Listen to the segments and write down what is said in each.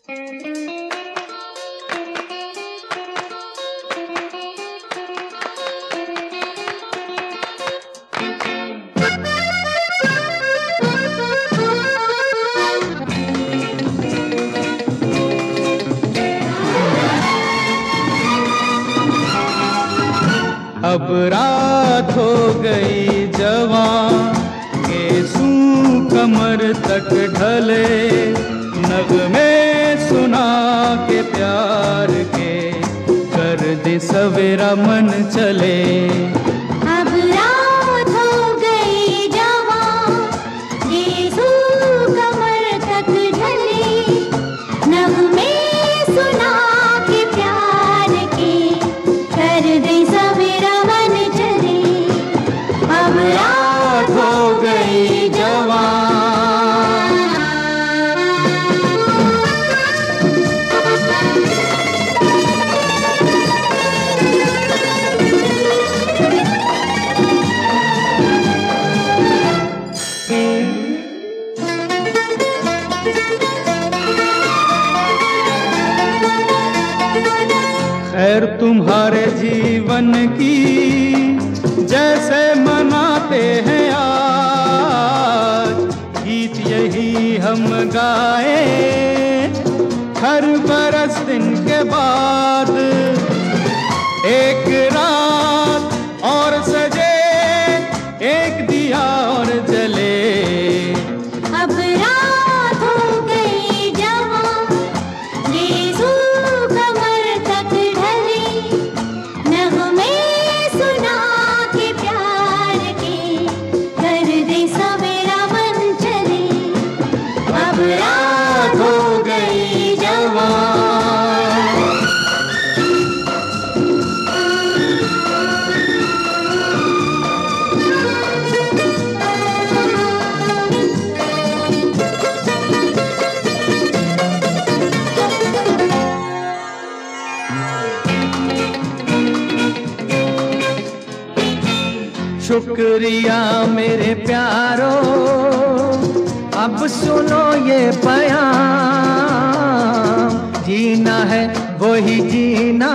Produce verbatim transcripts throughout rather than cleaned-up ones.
अब रात हो गई जवां, केसू कमर तक ढले, नगमे सुना के प्यार के, कर दे सवेरा मन चले। अब रात हो गई जवां, केसू कमर तक ढले, नगमे सुना के प्यार के, कर दे सवेरा मन चले। अब रात हो गई जवां। खैर तुम्हारे जीवन की जैसे मनाते हैं आज, गीत यही हम गाए हर बरस दिन के बाद। एक रात और सजे, एक दिया और जले। अब रात हो गई जवां, केसू कमर तक ढले, नगमे सुना के प्यार के, कर दे सवेरा मन चले। अब रात हो गई जवां। शुक्रिया मेरे प्यारो, अब सुनो ये बयान, जीना है वही जीना,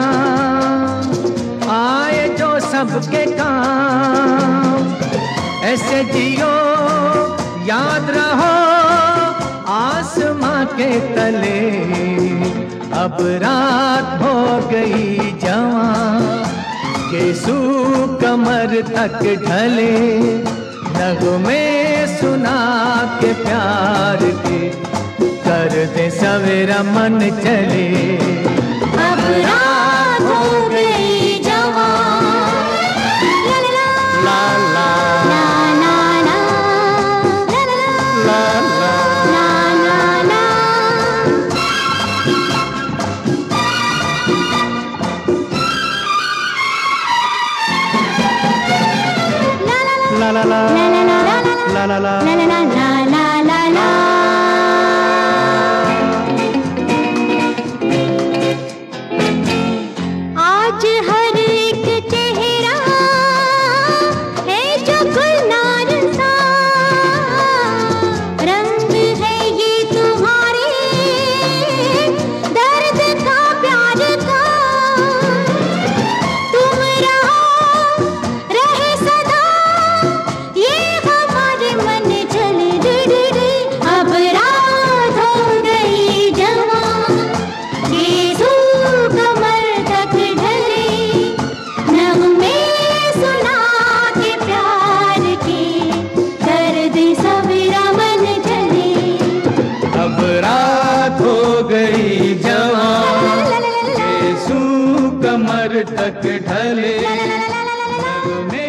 आए जो सबके काम। ऐसे जियो याद रहो आसमां के तले, अब रात हो गई जवां, केसू कमर तक ढले, नगमे सुना के प्यार के, कर दे सवेरा मन चले। अब रात हो गई जवां। ला ला ला ला ला, ला ला ला ला ला ला ला। ला ला ला ला ला ला ला। ला ला ला ला ला ला। आज हर एक चेहरा है जो गुलनार सा, रंग है ये तुम्हारे दर्द का प्यार का। तुम रहो रहे सदा ये हमारे मन चले रे रे रे। अब रात हो गई जवां, केसू कमर तक ढले, नगमे सुना के प्यार के, कर दे सवेरा मन चले। अब रात हो गई जवां, केसू कमर तक ढले, नगमे